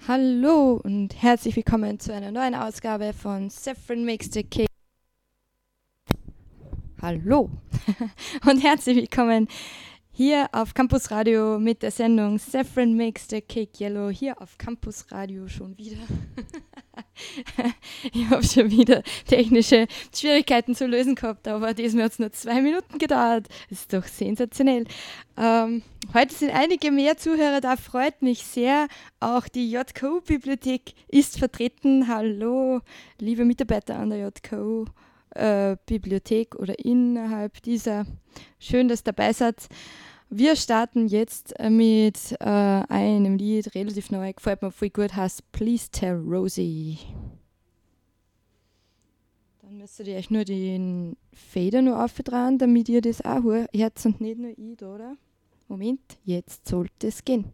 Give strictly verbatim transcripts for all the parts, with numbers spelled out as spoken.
Hallo und herzlich willkommen zu einer neuen Ausgabe von Saffron Makes the Cake. Hallo und herzlich willkommen hier auf Campus Radio mit der Sendung Saffron Makes the Cake Yellow, hier auf Campus Radio schon wieder. Ich habe schon wieder technische Schwierigkeiten zu lösen gehabt, aber diesmal hat es nur zwei Minuten gedauert. Das ist doch sensationell. Ähm, heute sind einige mehr Zuhörer da, freut mich sehr. Auch die J K U-Bibliothek ist vertreten. Hallo, liebe Mitarbeiter an der J K U-Bibliothek oder innerhalb dieser. Schön, dass ihr dabei seid. Wir starten jetzt mit äh, einem Lied, relativ neu, gefällt mir voll gut, heißt Please Tell Rosie. Dann müsstet ihr euch nur den Fader nur aufdrehen, damit ihr das auch hört und nicht nur ich, oder? Moment, jetzt sollte es gehen.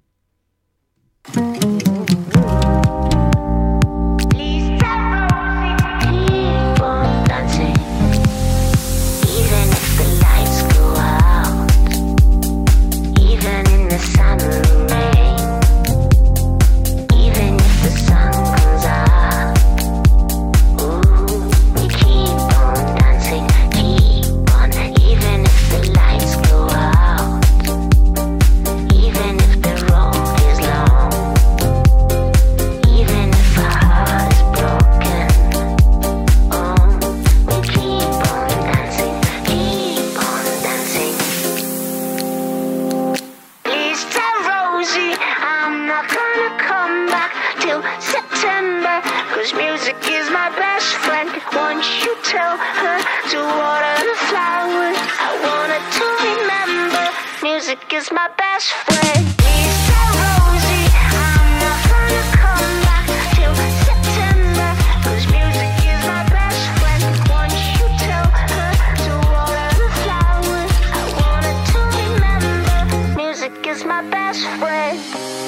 Is my best friend. Please tell Rosie I'm not gonna come back till September. Cause music is my best friend. Won't you tell her to water the flowers? I want her to remember. Music is my best friend.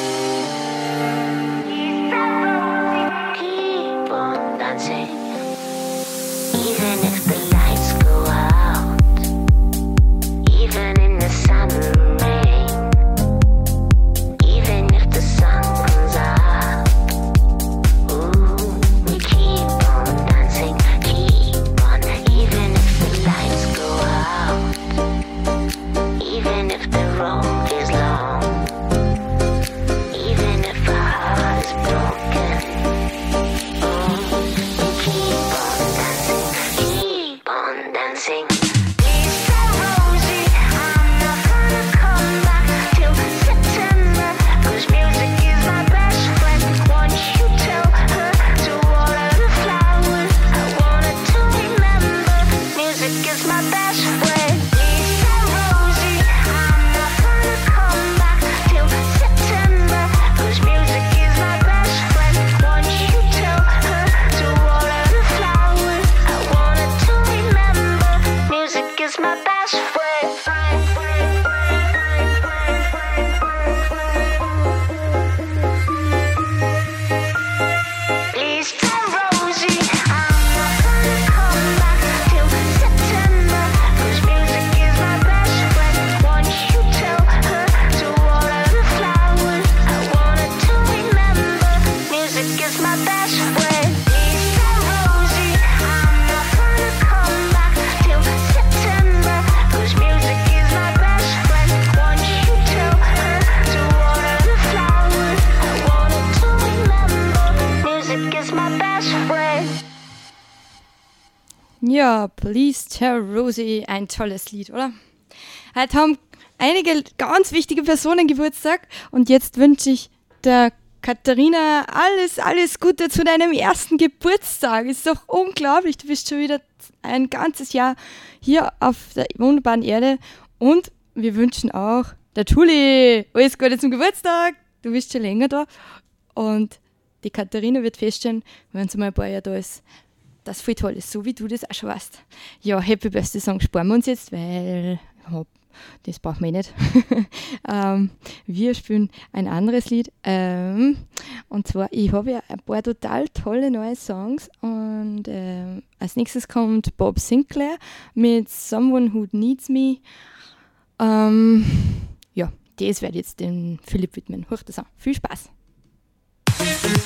Please tell Rosie, keep on dancing. Even if the lights go out. Even in the summer. Ja, Please Tell Rosie, ein tolles Lied, oder? Heute haben einige ganz wichtige Personen Geburtstag und jetzt wünsche ich der Katharina alles, alles Gute zu deinem ersten Geburtstag. Ist doch unglaublich, du bist schon wieder ein ganzes Jahr hier auf der wunderbaren Erde und wir wünschen auch der Tuli alles Gute zum Geburtstag. Du bist schon länger da und die Katharina wird feststellen, wenn sie mal ein paar Jahre da ist, das voll toll ist, so wie du das auch schon weißt. Ja, Happy Birthday Song sparen wir uns jetzt, weil hopp, das brauchen wir nicht. ähm, wir spielen ein anderes Lied. Ähm, und zwar, ich habe ja ein paar total tolle neue Songs und ähm, als nächstes kommt Bob Sinclair mit Someone Who Needs Me. Ähm, ja, das werde ich jetzt dem Philipp widmen. Hört das an. Viel Spaß!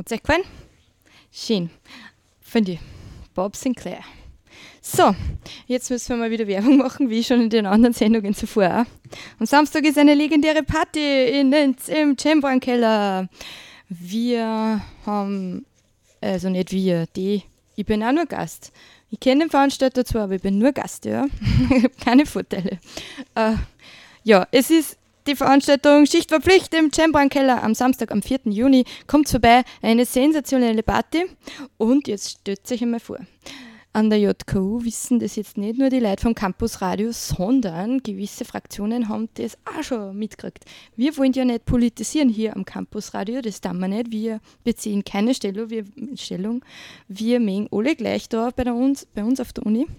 Hat es euch gefallen? Schön. Finde ich. Bob Sinclair. So, jetzt müssen wir mal wieder Werbung machen, wie schon in den anderen Sendungen zuvor. Auch. Am Samstag ist eine legendäre Party in den, im Chamberlain-Keller. Wir haben, also nicht wir, die, ich bin auch nur Gast. Ich kenne den Veranstalter zwar, aber ich bin nur Gast, ja. Ich habe keine Vorteile. Äh, ja, es ist die Veranstaltung Schichtverpflicht im Chamberlain-Keller am Samstag, am vierten Juni. Kommt vorbei, eine sensationelle Party. Und jetzt stellt euch einmal vor. An der J K U wissen das jetzt nicht nur die Leute vom Campusradio, sondern gewisse Fraktionen haben das auch schon mitgekriegt. Wir wollen ja nicht politisieren hier am Campusradio, das tun wir nicht. Wir beziehen keine Stellung, wir, Stellung. wir mögen alle gleich da bei, uns, bei uns auf der Uni.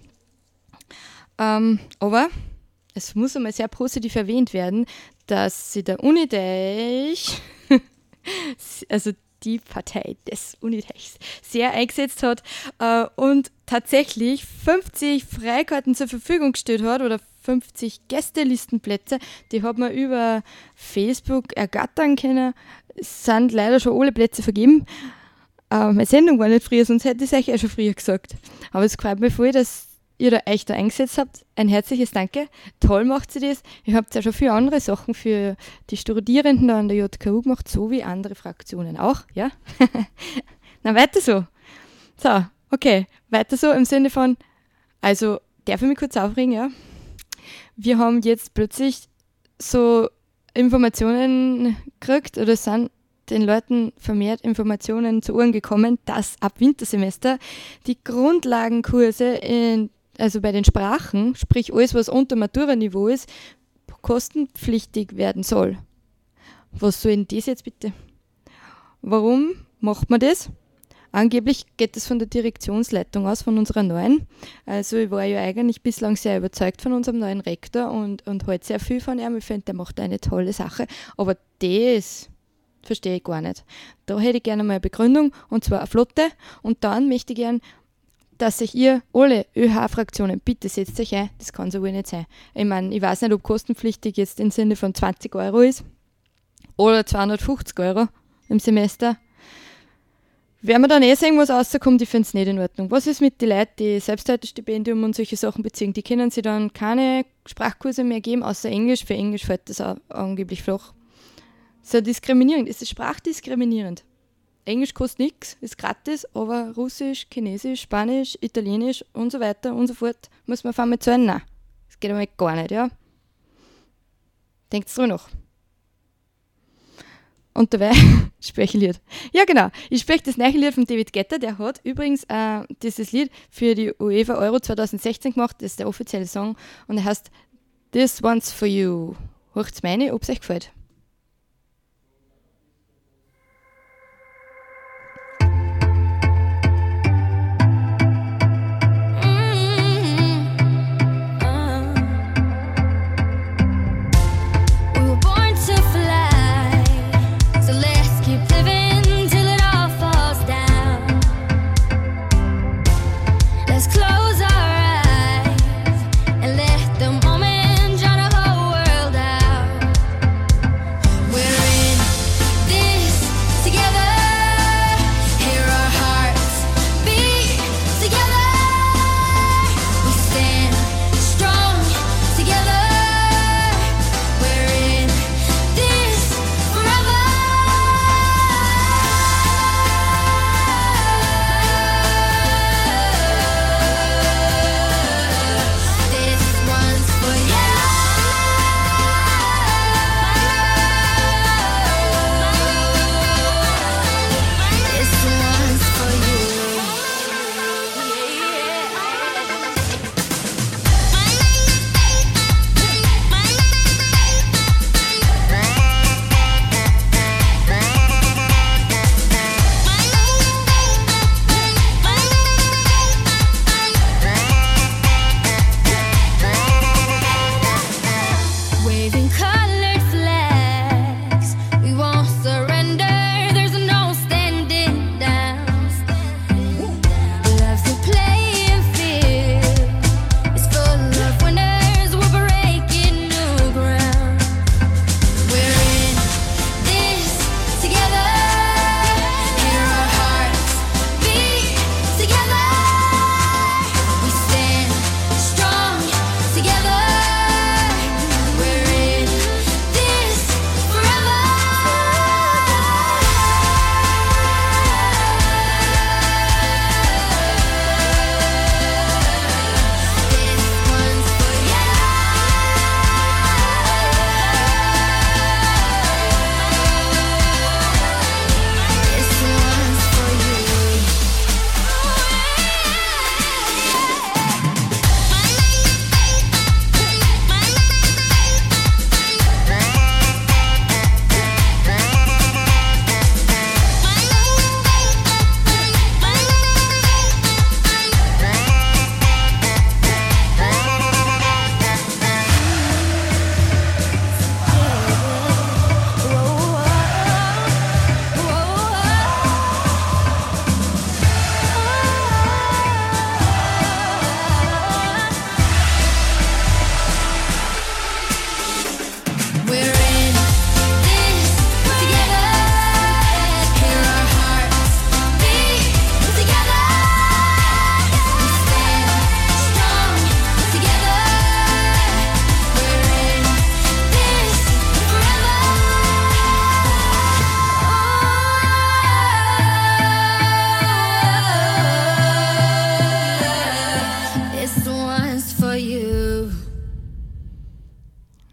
Ähm, aber es muss einmal sehr positiv erwähnt werden, dass sie der Unitech, also die Partei des Unitechs, sehr eingesetzt hat äh, und tatsächlich fünfzig Freikarten zur Verfügung gestellt hat oder fünfzig Gästelistenplätze. Die hat man über Facebook ergattern können. Es sind leider schon alle Plätze vergeben. Äh, meine Sendung war nicht früher, sonst hätte ich es euch auch schon früher gesagt. Aber es freut mich voll, dass ihr da euch da eingesetzt habt. Ein herzliches Danke. Toll macht sie das. Ihr habt ja schon viele andere Sachen für die Studierenden da an der J K U gemacht, so wie andere Fraktionen auch, ja? Na, weiter so. So, okay, weiter so im Sinne von, also, darf ich mich kurz aufregen, ja? Wir haben jetzt plötzlich so Informationen gekriegt, oder sind den Leuten vermehrt Informationen zu Ohren gekommen, dass ab Wintersemester die Grundlagenkurse in also bei den Sprachen, sprich alles, was unter Matura-Niveau ist, kostenpflichtig werden soll. Was soll denn das jetzt bitte? Warum macht man das? Angeblich geht es von der Direktionsleitung aus, von unserer neuen. Also ich war ja eigentlich bislang sehr überzeugt von unserem neuen Rektor und, und halte sehr viel von ihm. Ich finde, der macht eine tolle Sache. Aber das verstehe ich gar nicht. Da hätte ich gerne mal eine Begründung, und zwar eine flotte. Und dann möchte ich gerne, dass sich ihr alle ÖH-Fraktionen, bitte setzt euch ein, das kann so wohl nicht sein. Ich meine, ich weiß nicht, ob kostenpflichtig jetzt im Sinne von zwanzig Euro ist oder zweihundertfünfzig Euro im Semester. Werden wir dann eh sehen, was rauskommt, ich finde es nicht in Ordnung. Was ist mit den Leuten, die Selbsthaltestipendium und solche Sachen beziehen? Die können sich dann keine Sprachkurse mehr geben, außer Englisch. Für Englisch fällt das auch angeblich flach. So diskriminierend, es ist sprachdiskriminierend. Englisch kostet nichts, ist gratis, aber Russisch, Chinesisch, Spanisch, Italienisch und so weiter und so fort muss man auf einmal zahlen. Nein, das geht einmal gar nicht, ja. Denkt drüber nach. Und dabei spreche ich Lied. Ja, genau. Ich spreche das neue Lied von David Guetta. Der hat übrigens äh, dieses Lied für die UEFA Euro zwanzig sechzehn gemacht. Das ist der offizielle Song. Und er heißt This One's For You. Hört's meine, ob es euch gefällt. Close our eyes and let the moment drown the whole world out.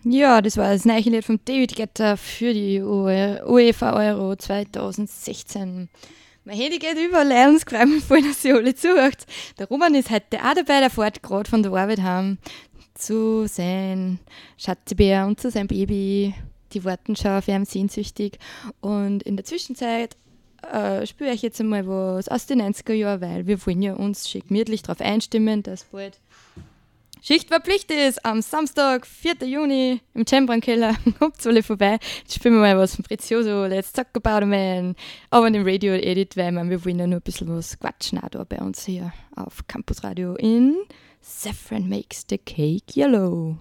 Ja, das war das neue Lied von David Guetta für die UEFA Euro zwanzig sechzehn. Mein Handy geht überall und es freut mich voll, dass ihr alle zuhört. Der Roman ist heute auch dabei, der fährt gerade von der Arbeit heim zu seinem Schatzibär und zu seinem Baby. Die warten schon auf ihn sehnsüchtig. Und in der Zwischenzeit äh, spüre ich jetzt einmal was aus den neunziger Jahren, weil wir wollen ja uns schön gemütlich darauf einstimmen, dass bald Schichtverpflicht ist am Samstag, vierten Juni im Chamberlain-Keller. Kommt alle vorbei. Jetzt spielen wir mal was von Prezioso, Let's Talk About a Man. Aber in dem Radio-Edit, weil man, wir wollen ja nur ein bisschen was quatschen auch da bei uns hier auf Campus Radio in Saffron Makes the Cake Yellow.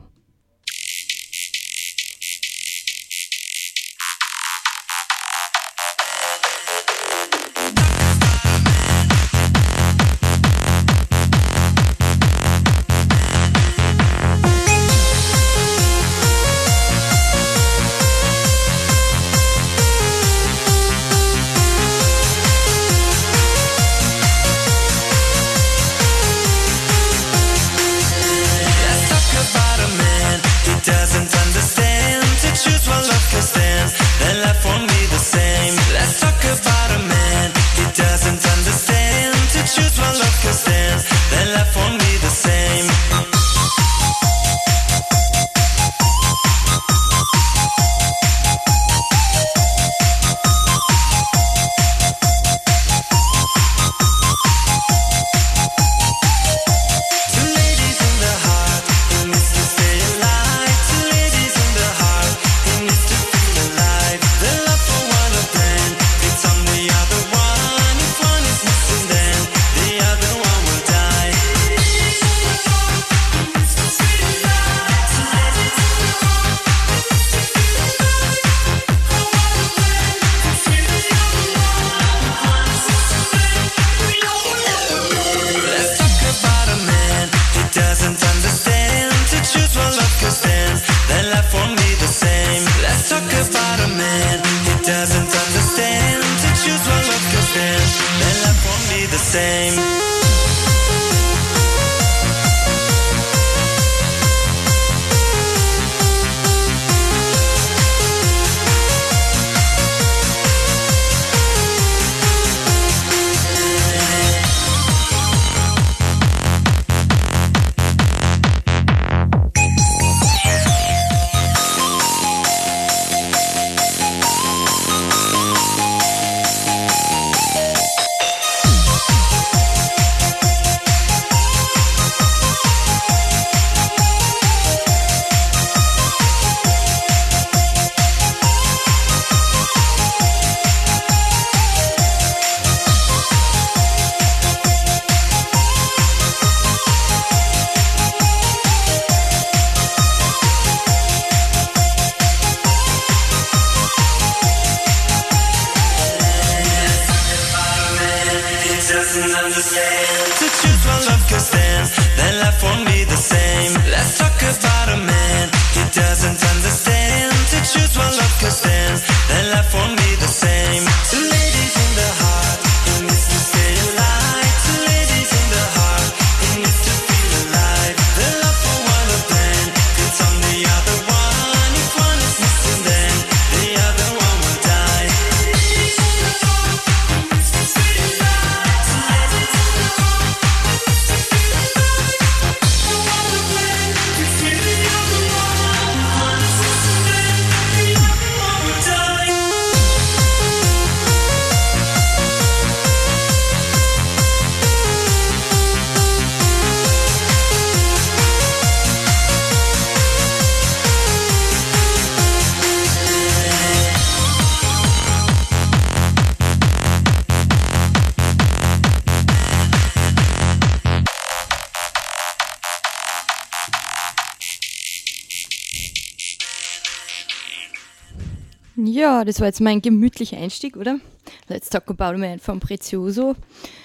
Ja, das war jetzt mein gemütlicher Einstieg, oder? Let's Talk About a Man von Prezioso.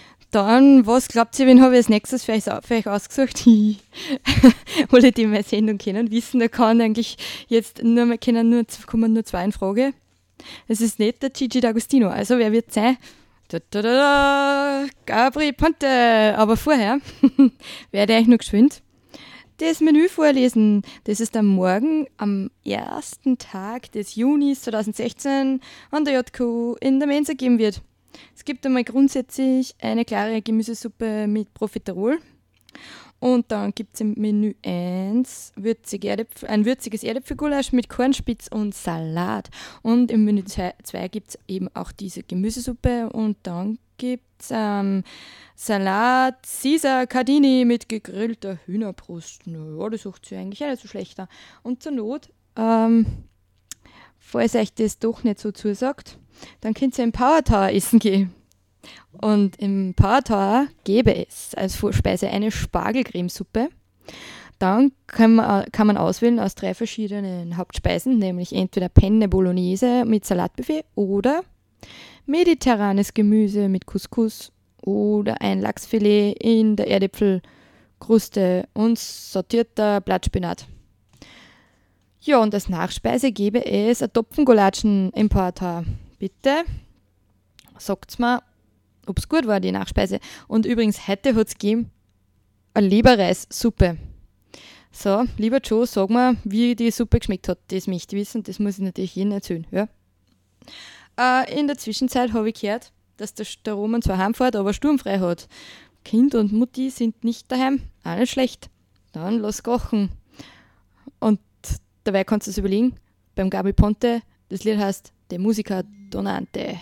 Dann, was glaubt ihr, wen habe ich als nächstes für euch, für euch ausgesucht? Alle, die meine Sendung kennen, wissen, da kann eigentlich jetzt nur mehr, können nur, kommen nur zwei in Frage. Es ist nicht der Gigi D'Agostino, also wer wird sein? Da, da, da, da, Gabri Ponte. Aber vorher werde ich noch geschwind das Menü vorlesen, das es am Morgen am ersten Tag des Junis zweitausendsechzehn an der J Q in der Mensa geben wird. Es gibt einmal grundsätzlich eine klare Gemüsesuppe mit Profiterol. Und dann gibt es im Menü eins würzig Erdäpfel, ein würziges Erdäpfelgulasch mit Kornspitz und Salat. Und im Menü zwei gibt es eben auch diese Gemüsesuppe. Und dann gibt es ähm, Salat Caesar Cardini mit gegrillter Hühnerbrust. Naja, das sucht sich eigentlich auch nicht so schlecht an. Und zur Not, ähm, falls euch das doch nicht so zusagt, dann könnt ihr im Power Tower essen gehen. Und im Power Tower gäbe es als Vorspeise eine Spargelcremesuppe. Dann kann man, kann man auswählen aus drei verschiedenen Hauptspeisen, nämlich entweder Penne Bolognese mit Salatbuffet oder mediterranes Gemüse mit Couscous oder ein Lachsfilet in der Erdäpfelkruste und sortierter Blattspinat. Ja, und als Nachspeise gäbe es ein Topfengolatschen im Power Tower. Bitte sagt's mir, ob es gut war, die Nachspeise. Und übrigens, heute hat es gegeben eine Leberreissuppe. So, lieber Joe, sag mir, wie die Suppe geschmeckt hat. Das möchte ich wissen, das muss ich natürlich jedem erzählen. Ja? Äh, in der Zwischenzeit habe ich gehört, dass der, der Roman zwar heimfährt, aber sturmfrei hat. Kind und Mutti sind nicht daheim, auch nicht schlecht. Dann lass kochen. Und dabei kannst du es überlegen, beim Gabi Ponte, das Lied heißt De Musica Donante.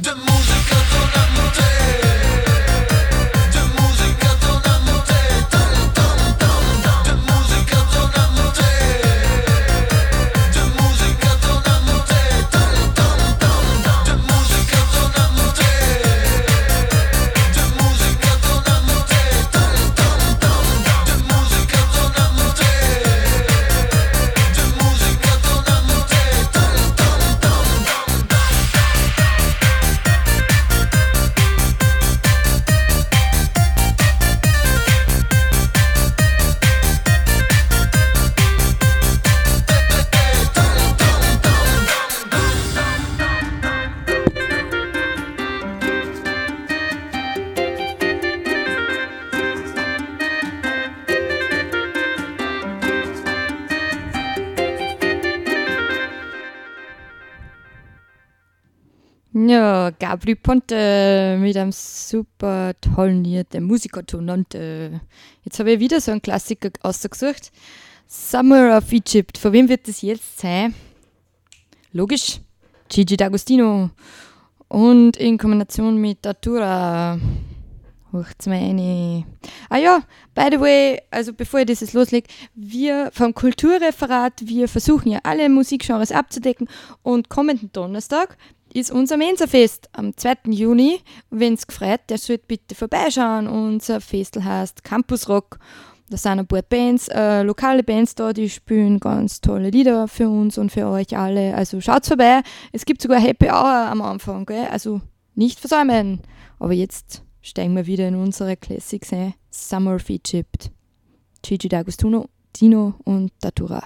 Ja, Gabri Ponte mit einem super tollen Lied, der Musiker Tonante. Jetzt habe ich wieder so einen Klassiker ausgesucht. Summer of Egypt. Von wem wird das jetzt sein? Logisch, Gigi D'Agostino. Und in Kombination mit Datura. Hört's mir eine. Ah ja, by the way, also bevor ich das jetzt loslege, wir vom Kulturreferat, wir versuchen ja alle Musikgenres abzudecken und kommenden Donnerstag ist unser Mensa-Fest am zweiten Juni. Wenn es gefreut, der sollte bitte vorbeischauen. Unser Festel heißt Campus Rock. Da sind ein paar Bands, äh, lokale Bands da, die spielen ganz tolle Lieder für uns und für euch alle. Also schaut vorbei. Es gibt sogar Happy Hour am Anfang, gell? Also nicht versäumen. Aber jetzt steigen wir wieder in unsere Classics ein. Summer of Egypt. Gigi D'Agostino, Dino und Datura.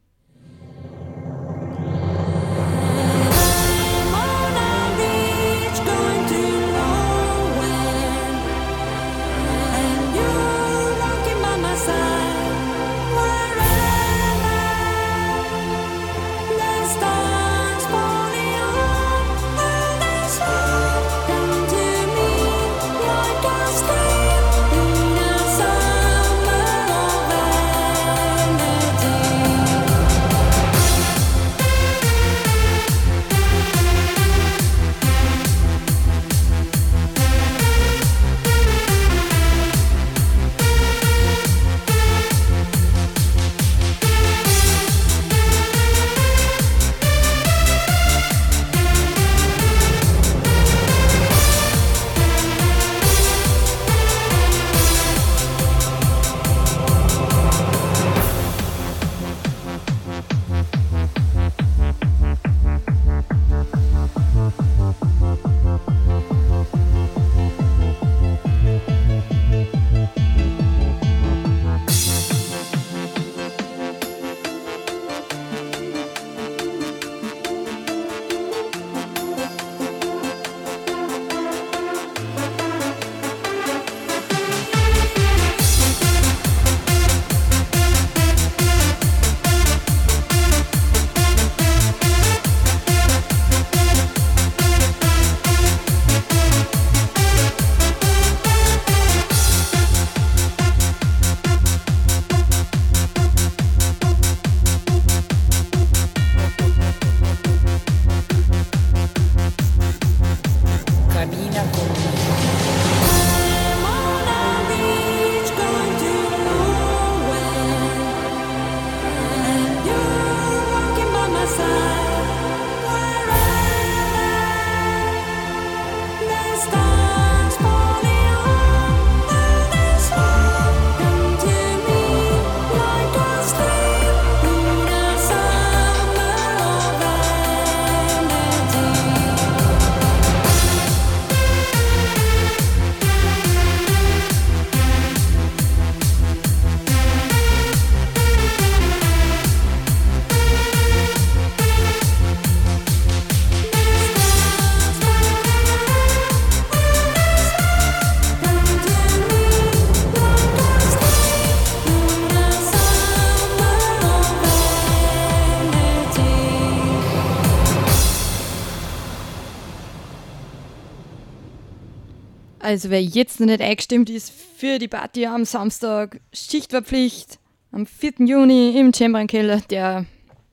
Also wer jetzt noch nicht eingestimmt ist für die Party am Samstag, Schicht war Pflicht, am vierten Juni im Chamberenkeller, der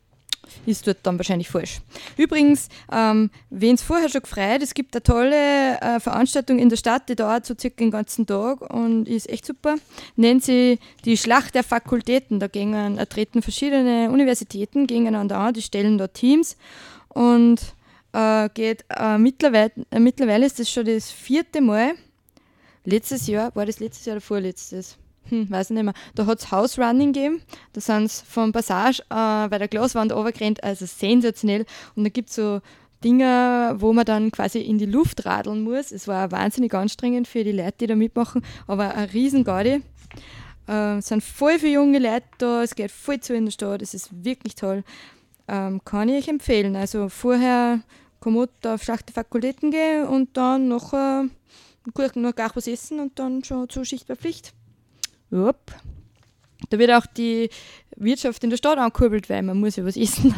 ist dort dann wahrscheinlich falsch. Übrigens, ähm, wen es vorher schon gefreut, es gibt eine tolle äh, Veranstaltung in der Stadt, die dauert so circa den ganzen Tag und ist echt super. Nennt sie die Schlacht der Fakultäten. Da gehen, da treten verschiedene Universitäten gegeneinander an, die stellen da Teams und äh, geht äh, mittlerweile, äh, mittlerweile ist das schon das vierte Mal. Letztes Jahr, war das letztes Jahr oder vorletztes? Hm, weiß ich nicht mehr. Da hat es House Running gegeben. Da sind sie vom Passage äh, bei der Glaswand runtergerannt, also sensationell. Und da gibt es so Dinge, wo man dann quasi in die Luft radeln muss. Es war wahnsinnig anstrengend für die Leute, die da mitmachen, aber ein riesen Gaudi. Äh, es sind voll viele junge Leute da, es geht voll zu in der Stadt, es ist wirklich toll. Ähm, kann ich euch empfehlen. Also vorher Komoot auf Schlacht der Fakultäten gehen und dann nachher gut, nur gar was essen und dann schon zur Schicht bei Pflicht. Upp. Da wird auch die Wirtschaft in der Stadt angekurbelt, weil man muss ja was essen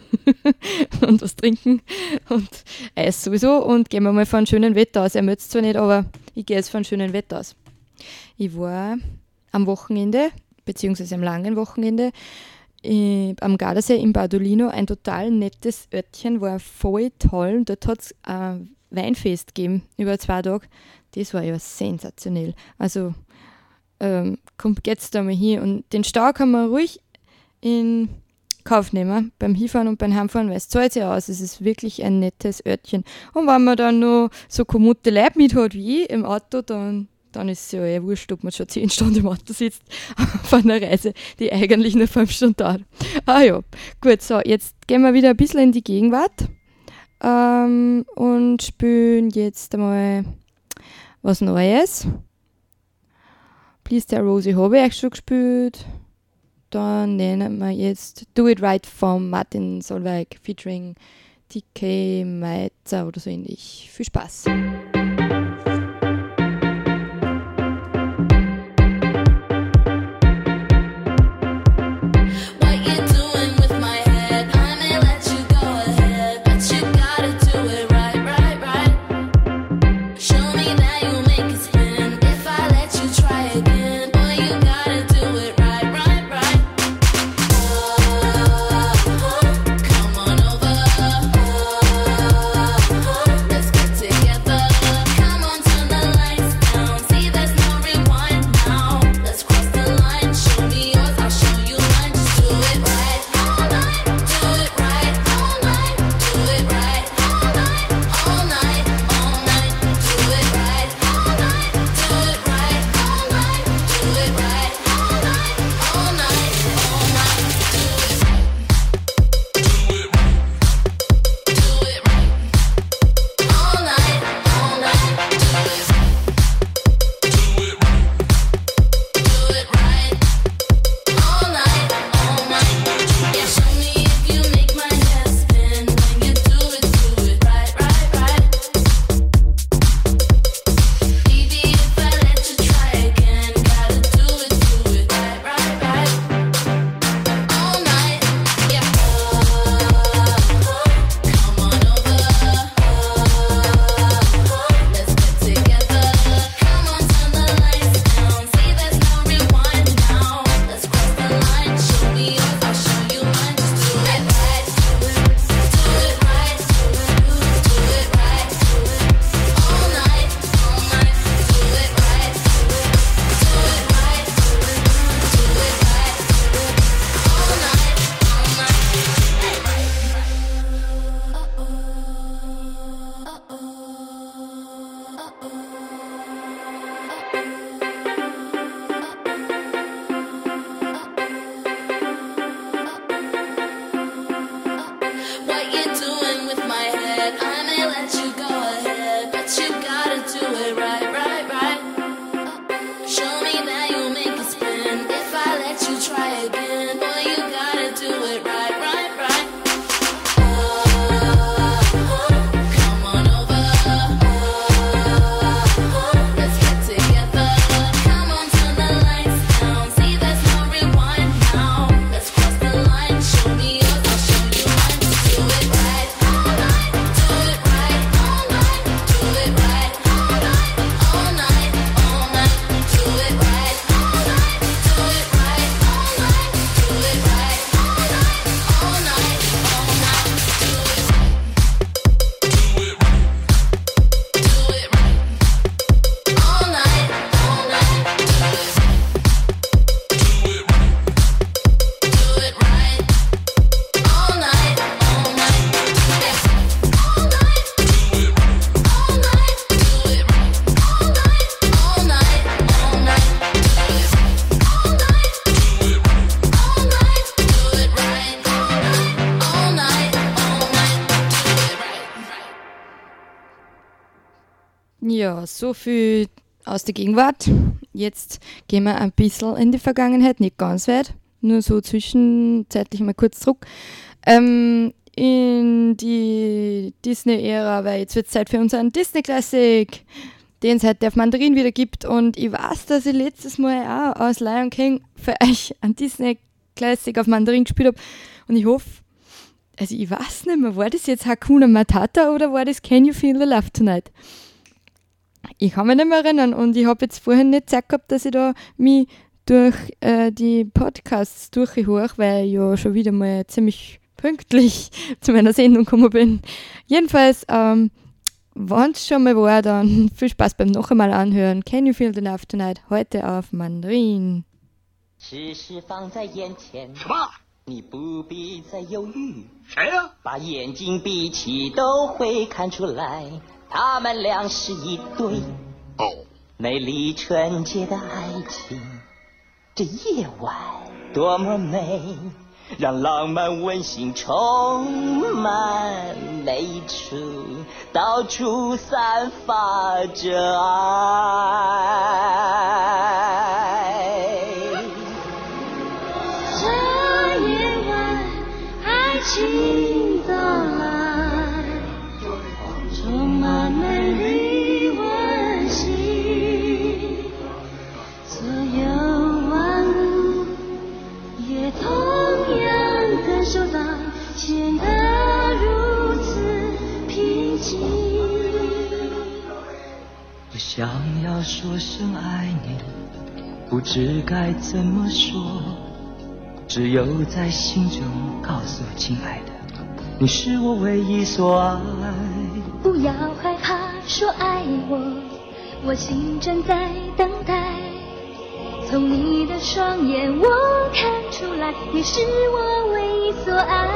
und was trinken und Eis sowieso. Und gehen wir mal von schönem Wetter aus. Er möchte es zwar nicht, aber ich gehe jetzt von schönem Wetter aus. Ich war am Wochenende, beziehungsweise am langen Wochenende, äh, am Gardasee in Badolino. Ein total nettes Örtchen, war voll toll. Und dort hat es ein Weinfest gegeben über zwei Tage. Das war ja sensationell. Also ähm, kommt jetzt da mal hin. Und den Stau kann man ruhig in Kauf nehmen, beim Hinfahren und beim Heimfahren, weil es zahlt sich aus. Es ist wirklich ein nettes Örtchen. Und wenn man dann noch so kommode Leute mit hat wie ich im Auto, dann, dann ist es ja eh wurscht, ob man schon zehn Stunden im Auto sitzt von einer Reise, die eigentlich nur fünf Stunden dauert. Ah ja, gut, so, jetzt gehen wir wieder ein bisschen in die Gegenwart ähm, und spielen jetzt einmal was Neues. Please Tell Rosie habe ich euch schon gespielt. Dann nennen wir jetzt Do It Right von Martin Solveig featuring T K Meitzer oder so ähnlich. Viel Spaß! Right. Ja, so viel aus der Gegenwart. Jetzt gehen wir ein bisschen in die Vergangenheit, nicht ganz weit, nur so zwischenzeitlich mal kurz zurück. Ähm, in die Disney-Ära, weil jetzt wird es Zeit für unseren Disney-Classic, den es heute auf Mandarin wieder gibt. Und ich weiß, dass ich letztes Mal auch aus Lion King für euch einen Disney-Classic auf Mandarin gespielt habe. Und ich hoffe, also ich weiß nicht mehr, war das jetzt Hakuna Matata oder war das Can You Feel the Love Tonight? Ich kann mich nicht mehr erinnern und ich habe jetzt vorhin nicht Zeit gehabt, dass ich da mich durch äh, die Podcasts durchhöre, weil ich ja schon wieder mal ziemlich pünktlich zu meiner Sendung gekommen bin. Jedenfalls, ähm, wenn es schon mal war, dann viel Spaß beim noch einmal anhören. Can You Feel the Love Tonight? Heute auf Mandarin. 事实放在眼前， 什么？ 你不必再犹豫， 谁呀、 把眼睛闭起都会看出来，他们俩是一对哦， 美丽纯洁的爱情。这夜晚多么美，让浪漫温馨充满每处，到处散发着爱。 这夜晚，爱情到来，充满美丽温馨，所有万物也同样感受到，显得如此平静。 我想要说声爱你，不知该怎么说，只有在心中告诉我，亲爱的，你是我唯一所爱。 不要害怕说爱我，我心正在等待。从你的双眼我看出来，你是我唯一所爱。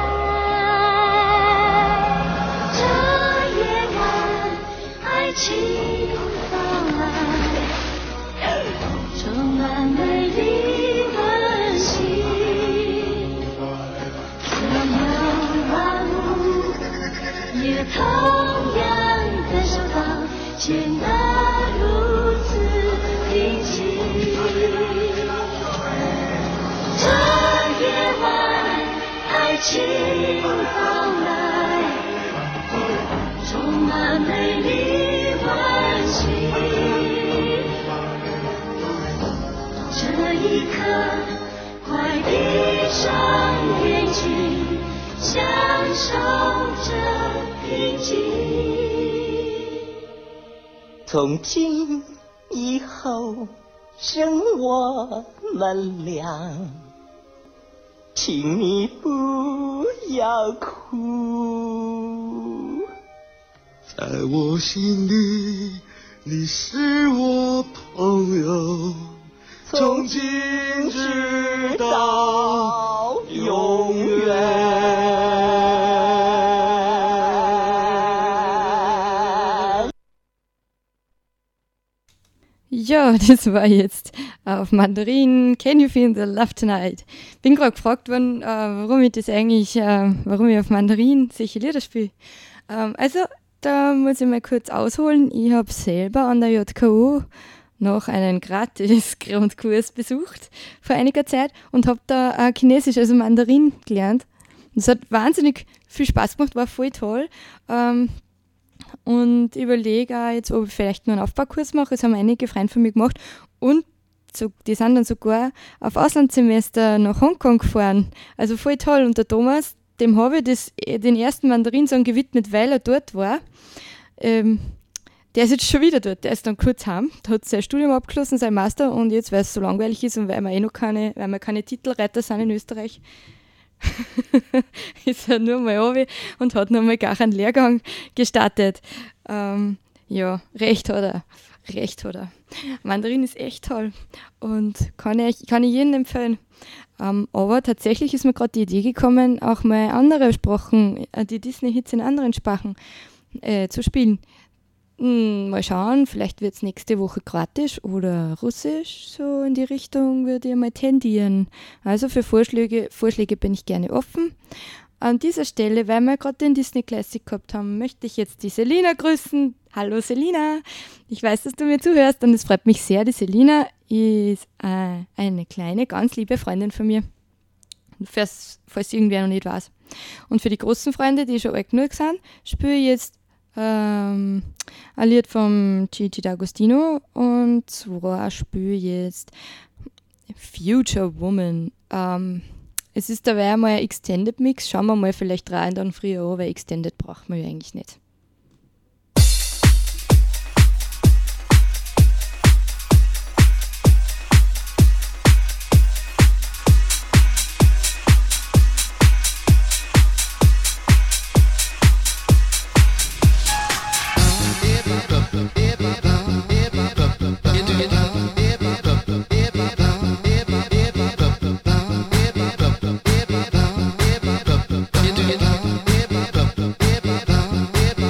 这夜晚，爱情到来，充满美丽温馨，所有万物也同样感受到，显得如此平静。这夜晚，爱情到来，充满美丽温馨。这一刻，快闭上眼睛，享受这平静。 从今以后，剩我们俩，请你不要哭。 在我心里，你是我朋友，从今直到永远。 Ja, das war jetzt auf Mandarin. Can You Feel the Love Tonight? Bin gerade gefragt worden, äh, warum ich das eigentlich, äh, warum ich auf Mandarin solche Lieder spiele. Ähm, also, da muss ich mal kurz ausholen. Ich habe selber an der J K U noch einen Gratis-Grundkurs besucht vor einiger Zeit und habe da äh, Chinesisch, also Mandarin, gelernt. Das hat wahnsinnig viel Spaß gemacht, war voll toll. Ähm, Und überlege auch jetzt, ob ich vielleicht nur einen Aufbaukurs mache. Das haben einige Freunde von mir gemacht. Und so, die sind dann sogar auf Auslandssemester nach Hongkong gefahren. Also voll toll. Und der Thomas, dem habe ich das, den ersten Mandarin-Song gewidmet, weil er dort war. Ähm, der ist jetzt schon wieder dort. Der ist dann kurz heim. Der hat sein Studium abgeschlossen, sein Master. Und jetzt, weil es so langweilig ist und weil wir eh noch keine, weil wir keine Titelreiter sind in Österreich, ist er nur mal runter und hat noch mal gar einen Lehrgang gestartet. Ähm, ja, recht hat er. Recht hat er. Mandarin ist echt toll und kann ich, kann ich jedem empfehlen. Ähm, aber tatsächlich ist mir gerade die Idee gekommen, auch mal andere Sprachen, äh, die Disney-Hits in anderen Sprachen äh, zu spielen. Hm, mal schauen, vielleicht wird es nächste Woche Kroatisch oder Russisch, so in die Richtung würde ich mal tendieren. Also für Vorschläge, Vorschläge bin ich gerne offen. An dieser Stelle, weil wir gerade den Disney Classic gehabt haben, möchte ich jetzt die Selina grüßen Hallo Selina, ich weiß, dass du mir zuhörst und es freut mich sehr. Die Selina ist äh, eine kleine, ganz liebe Freundin von mir, falls, falls irgendwer noch nicht weiß. Und für die großen Freunde, die schon alt genug sind, spiele ich jetzt ähm, ein Lied vom Gigi D'Agostino und zwar spiele ich jetzt Future Woman. Ähm, es ist dabei mal ein Extended Mix, schauen wir mal vielleicht rein dann früher an, weil Extended braucht man ja eigentlich nicht. Future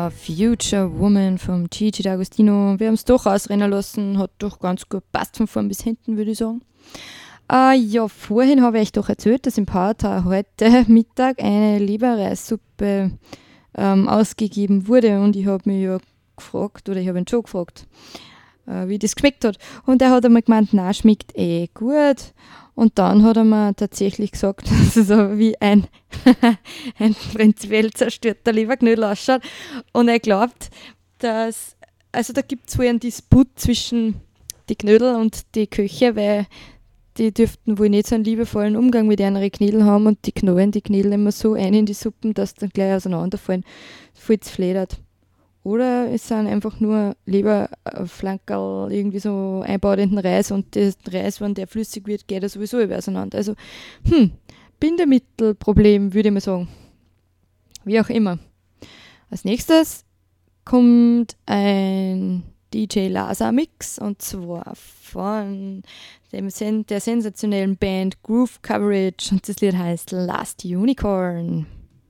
war Future Woman vom Gigi D'Agostino. Wir haben es doch ausrennen lassen, hat doch ganz gut passt von vorn bis hinten, würde ich sagen. Äh, ja, vorhin habe ich euch doch erzählt, dass im Powertower heute Mittag eine Leberreissuppe ähm, ausgegeben wurde und ich habe mich ja gefragt, oder ich habe ihn schon gefragt, äh, wie das geschmeckt hat. Und er hat einmal gemeint, na, schmeckt eh gut. Und dann hat er mir tatsächlich gesagt, dass es so wie ein, ein prinzipiell zerstörter Leberknödel ausschaut. Und er glaubt, dass, also da gibt es wohl einen Disput zwischen die Knödel und die Köche, weil die dürften wohl nicht so einen liebevollen Umgang mit ihren Knödeln haben und die knallen die Knödel immer so ein in die Suppen, dass dann gleich auseinanderfallen, voll zfledert. Oder es sind einfach nur Leberflankerl irgendwie so einbaut in den Reis und der Reis, wenn der flüssig wird, geht er sowieso über auseinander. Also, hm, Bindemittelproblem, würde ich mal sagen. Wie auch immer. Als nächstes kommt ein D J Laza Mix und zwar von dem Sen- der sensationellen Band Groove Coverage und das Lied heißt Last Unicorn.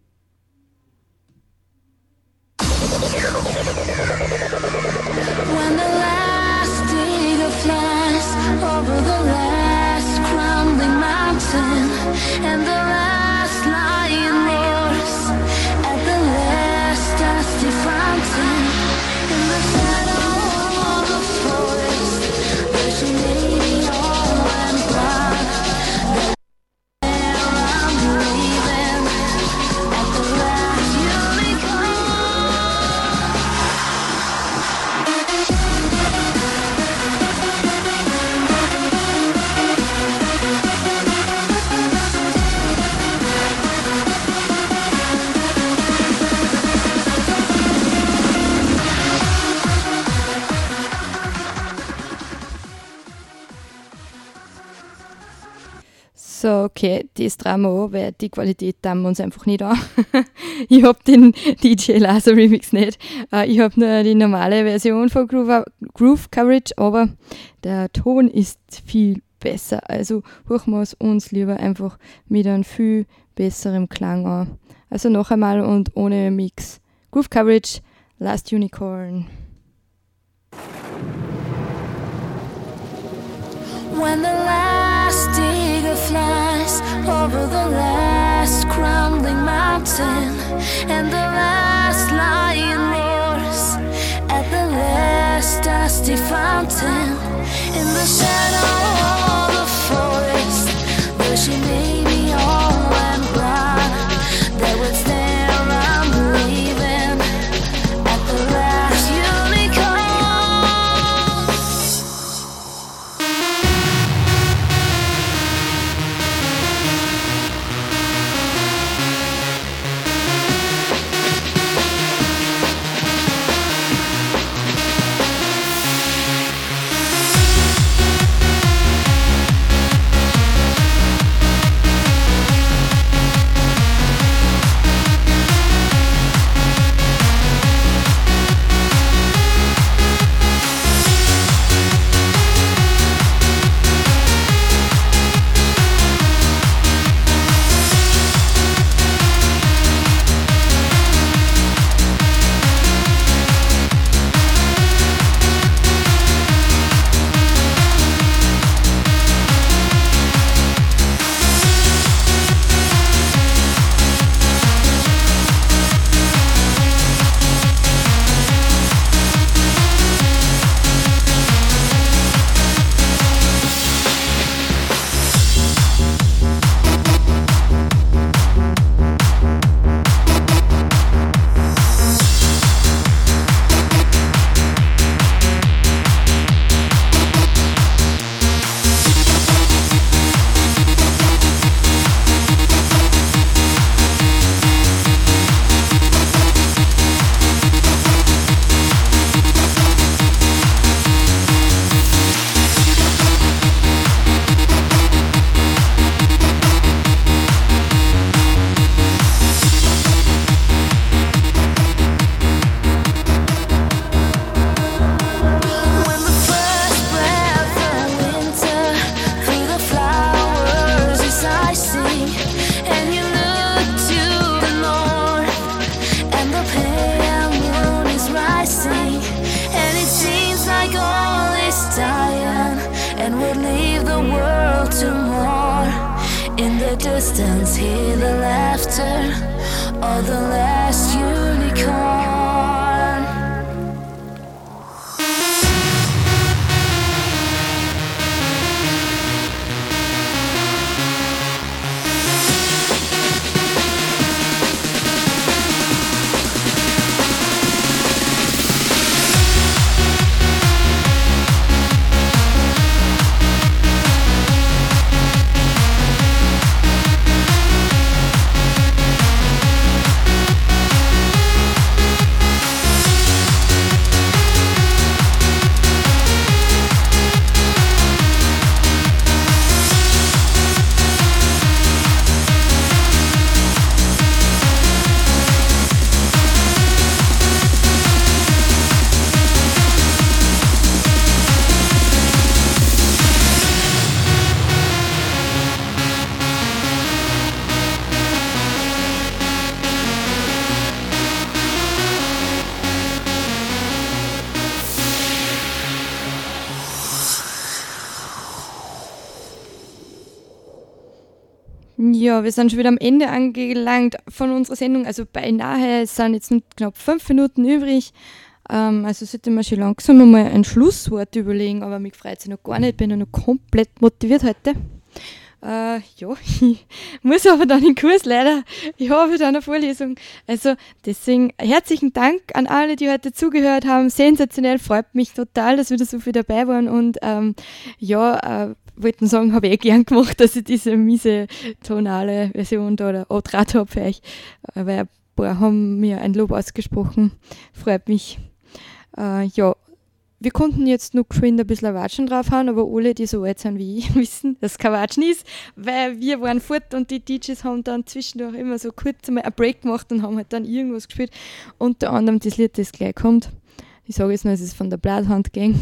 When the last eagle flies over the last crumbling mountain, and the last lion roars at the last dusty fountain, in the shadow of the forest, there's a lady all and blood. There I'm breathing at the last unicorn. So, okay, das drehen wir an, weil die Qualität tun wir uns einfach nicht an. Ich habe den D J Laza Remix nicht. Äh, ich habe nur die normale Version von Groove, Groove Coverage, aber der Ton ist viel besser. Also hören wir es uns lieber einfach mit einem viel besseren Klang an. Also noch einmal und ohne Mix. Groove Coverage, Last Unicorn. When the last eagle flies over the last crumbling mountain, and the last lion roars at the last dusty fountain, in the shadow of the forest, where she may be all and blind, there would stand unbelieving at the last unicorn. distance, hear the laughter of the last unicorn. Ja, wir sind schon wieder am Ende angelangt von unserer Sendung, also beinahe, es sind jetzt nur knapp fünf Minuten übrig, ähm, also sollte man schon langsam einmal ein Schlusswort überlegen, aber mich freut es noch gar nicht, bin ja noch komplett motiviert heute. Äh, ja, ich muss aber dann in den Kurs leider, ich habe wieder eine Vorlesung, also deswegen herzlichen Dank an alle, die heute zugehört haben, sensationell, freut mich total, dass wieder so viele dabei waren und ähm, ja, äh, wollten sagen, habe ich eh gern gemacht, dass ich diese miese tonale Version da oder Outrat habe für euch, weil ein paar haben mir ein Lob ausgesprochen, freut mich. Äh, ja, wir konnten jetzt noch geschwind ein bisschen Watschen draufhauen, aber alle, die so alt sind wie ich, wissen, dass es kein Watschen ist, weil wir waren fort und die D Js haben dann zwischendurch immer so kurz einmal einen Break gemacht und haben halt dann irgendwas gespielt, unter anderem das Lied, das gleich kommt. Ich sage jetzt noch, es ist von der Bloodhound Gang.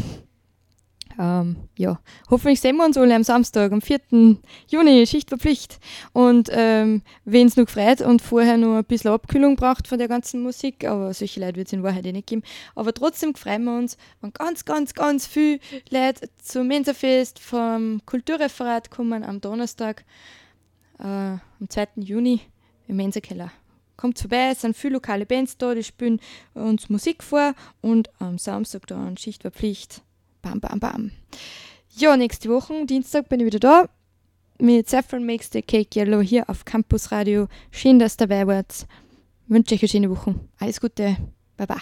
Ähm, ja, hoffentlich sehen wir uns alle am Samstag, am vierten Juni, Schichtverpflicht. Und ähm, wen es noch freut und vorher noch ein bisschen Abkühlung braucht von der ganzen Musik, aber solche Leute wird es in Wahrheit eh nicht geben. Aber trotzdem freuen wir uns, wenn ganz, ganz, ganz viele Leute zum Mensafest vom Kulturreferat kommen am Donnerstag, äh, am zweiten Juni im Mensakeller. Kommt vorbei, es sind viele lokale Bands da, die spielen uns Musik vor und am Samstag dann Schichtverpflicht. Bam, bam, bam. Ja, nächste Woche, Dienstag, bin ich wieder da mit Saffron Makes the Cake Yellow hier auf Campus Radio. Schön, dass ihr dabei wart. Ich wünsche euch eine schöne Woche. Alles Gute. Baba.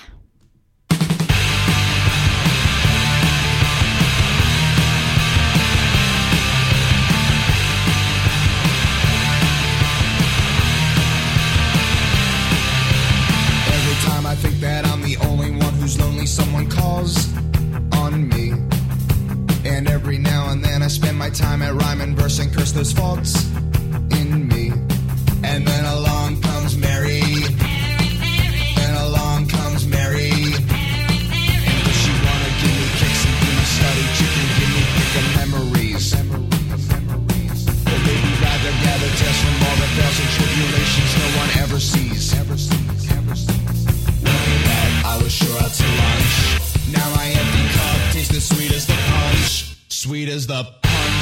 Every time I think that I'm the only one who's lonely, someone calls on me. And every now and then I spend my time at rhyme and verse and curse those faults in me. And then along comes Mary. Then along comes Mary. And does she wanna give me kicks and give me study chicken, give me pick of memories? Or maybe rather gather tests from all the bells and tribulations no one ever sees. Knowing that I was sure out to lunch. Now my empty cup tastes as sweet as the punch. Sweet as the punch.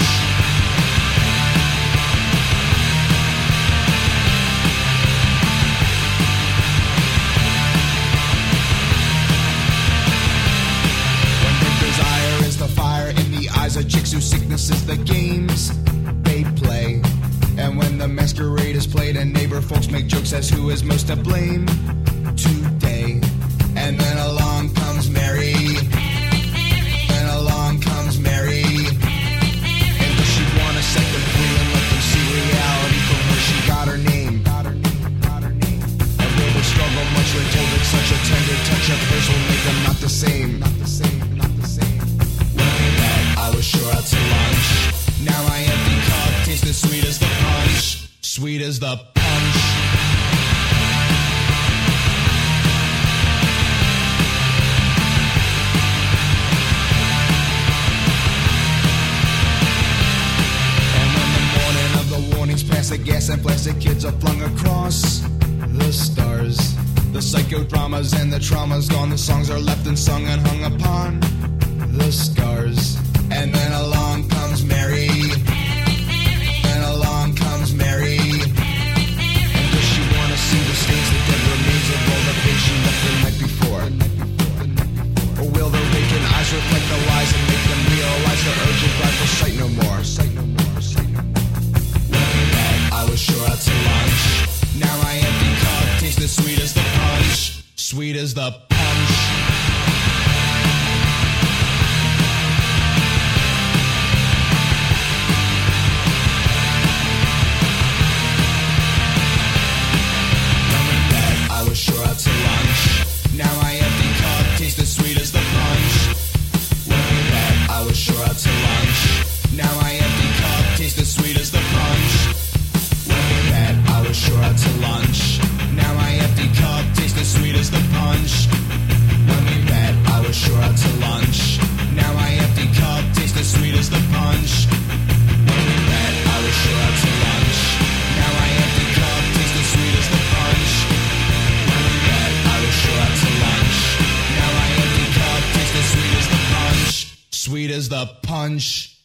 When the desire is the fire in the eyes of chicks whose sickness is the games they play. And when the masquerade is played and neighbor folks make jokes as who is most to blame today. And then along comes Mary. Then along comes Mary. And does she wanna set them free and let them see reality from where she got her name? And will they struggle much when told that such a tender touch of hers will make them not the same? Knowing that I was sure out to lunch. Now my empty cup tastes as sweet as the punch. Sweet as the punch. Plastic gas and plastic kids are flung across the stars. The psychodramas and the traumas gone. The songs are left unsung and hung upon the scars. And then along comes Mary. Then along comes Mary. sweet as the punch. I was sure out to lunch. Now my empty cup tastes as sweet as the punch. When we met, I was sure out to lunch. Now my empty cup tastes as sweet as the punch. When we met, I was sure out to lunch. Now my empty cup tastes as sweet as the punch. When we met, I was sure out to lunch. Now my empty cup tastes as sweet as the punch. When we met, I was sure out to lunch. Now my empty cup tastes as sweet as the punch. When we met, I was sure out to lunch. Now my empty cup tastes as sweet as the punch. Sweet as the punch.